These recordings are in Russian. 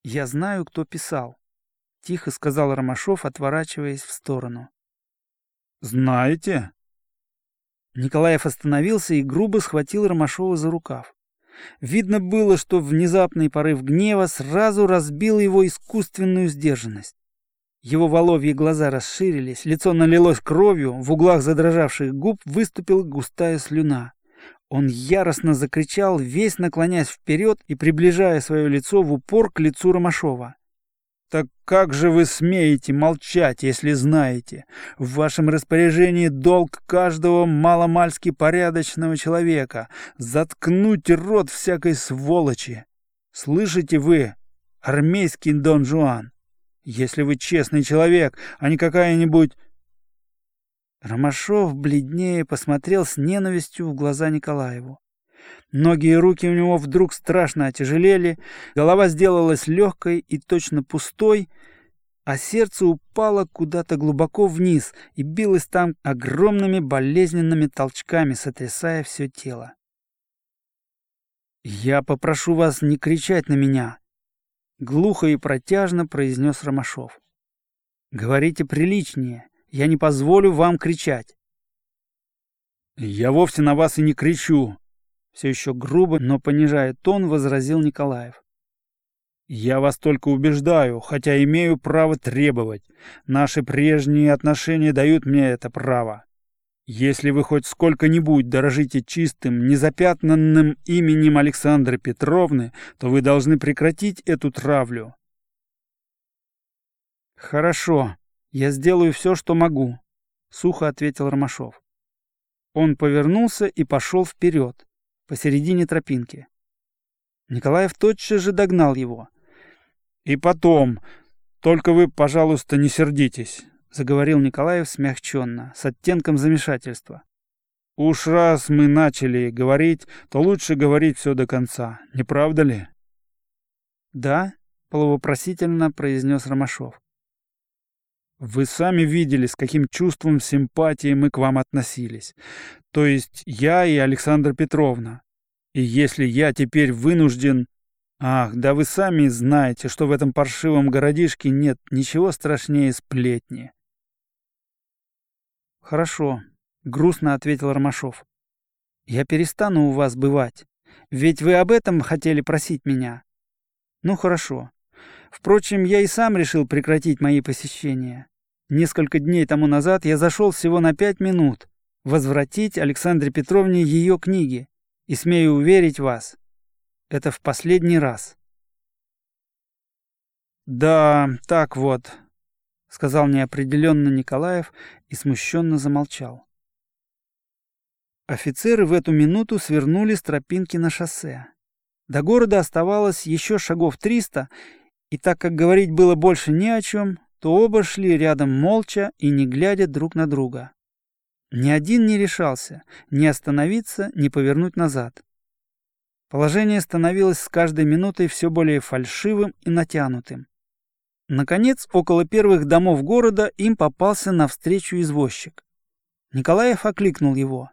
«Я знаю, кто писал», — тихо сказал Ромашов, отворачиваясь в сторону. «Знаете?» Николаев остановился и грубо схватил Ромашова за рукав. Видно было, что внезапный порыв гнева сразу разбил его искусственную сдержанность. Его воловьи глаза расширились, лицо налилось кровью, в углах задрожавших губ выступила густая слюна. Он яростно закричал, весь наклоняясь вперед и приближая свое лицо в упор к лицу Ромашова. «Так как же вы смеете молчать, если знаете? В вашем распоряжении долг каждого маломальски порядочного человека — заткнуть рот всякой сволочи. Слышите вы, армейский Дон Жуан? Если вы честный человек, а не какая-нибудь...» Ромашов, бледнее, посмотрел с ненавистью в глаза Николаеву. Ноги и руки у него вдруг страшно отяжелели, голова сделалась легкой и точно пустой, а сердце упало куда-то глубоко вниз и билось там огромными болезненными толчками, сотрясая все тело. «Я попрошу вас не кричать на меня», — глухо и протяжно произнес Ромашов. «Говорите приличнее, я не позволю вам кричать». «Я вовсе на вас и не кричу», — все еще грубо, но понижая тон, возразил Николаев. «Я вас только убеждаю, хотя имею право требовать. Наши прежние отношения дают мне это право. Если вы хоть сколько-нибудь дорожите чистым, незапятнанным именем Александры Петровны, то вы должны прекратить эту травлю». «Хорошо, я сделаю все, что могу», — сухо ответил Ромашов. Он повернулся и пошел вперед, посередине тропинки. Николаев тотчас же догнал его. «И потом, только вы, пожалуйста, не сердитесь», — заговорил Николаев смягченно, с оттенком замешательства. «Уж раз мы начали говорить, то лучше говорить все до конца, не правда ли?» «Да», — полувопросительно произнес Ромашов. «Вы сами видели, с каким чувством симпатии мы к вам относились. То есть я и Александра Петровна. И если я теперь вынужден... Ах, да вы сами знаете, что в этом паршивом городишке нет ничего страшнее сплетни». «Хорошо», — грустно ответил Ромашов. «Я перестану у вас бывать. Ведь вы об этом хотели просить меня. Ну, хорошо. Впрочем, я и сам решил прекратить мои посещения. Несколько дней тому назад я зашел всего на 5 минут возвратить Александре Петровне ее книги. И смею уверить вас, это в последний раз». «Да, так вот», — сказал неопределенно Николаев и смущенно замолчал. Офицеры в эту минуту свернули с тропинки на шоссе. До города оставалось еще шагов 300, и так как говорить было больше не о чем, то оба шли рядом молча и не глядя друг на друга. Ни один не решался ни остановиться, ни повернуть назад. Положение становилось с каждой минутой все более фальшивым и натянутым. Наконец, около первых домов города им попался навстречу извозчик. Николаев окликнул его.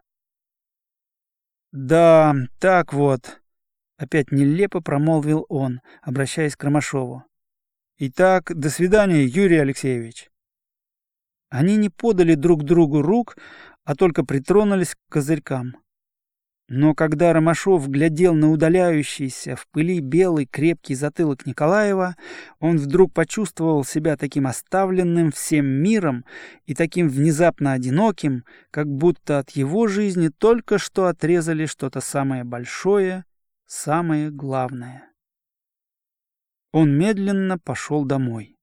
«Да, так вот», — опять нелепо промолвил он, обращаясь к Ромашову. «Итак, до свидания, Юрий Алексеевич». Они не подали друг другу рук, а только притронулись к козырькам. Но когда Ромашов глядел на удаляющийся в пыли белый крепкий затылок Николаева, он вдруг почувствовал себя таким оставленным всем миром и таким внезапно одиноким, как будто от его жизни только что отрезали что-то самое большое, самое главное. Он медленно пошел домой.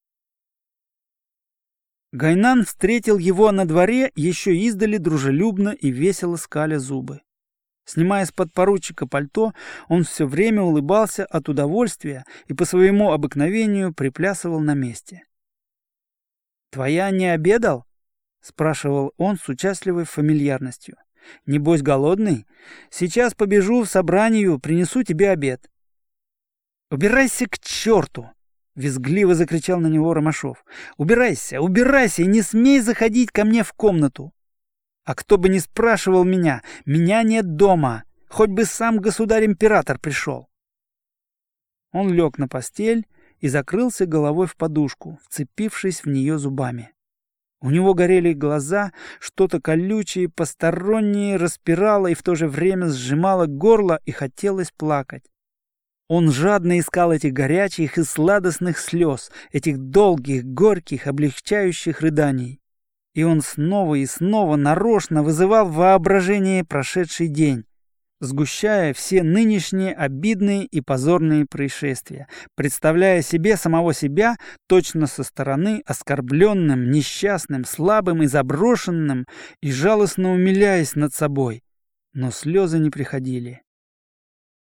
Гайнан встретил его на дворе еще издали дружелюбно и весело скаля зубы. Снимая с подпоручика пальто, он все время улыбался от удовольствия и по своему обыкновению приплясывал на месте. «Твоя не обедал?» — спрашивал он с участливой фамильярностью. «Небось голодный? Сейчас побежу в собранию, принесу тебе обед». «Убирайся к черту!» — визгливо закричал на него Ромашов. «Убирайся, убирайся и не смей заходить ко мне в комнату! А кто бы ни спрашивал меня, меня нет дома, хоть бы сам государь-император пришел». Он лег на постель и закрылся головой в подушку, вцепившись в нее зубами. У него горели глаза, что-то колючее, постороннее распирало и в то же время сжимало горло, и хотелось плакать. Он жадно искал этих горячих и сладостных слез, этих долгих, горьких, облегчающих рыданий. И он снова и снова нарочно вызывал в воображение прошедший день, сгущая все нынешние обидные и позорные происшествия, представляя себе самого себя точно со стороны оскорбленным, несчастным, слабым и заброшенным, и жалостно умиляясь над собой. Но слезы не приходили.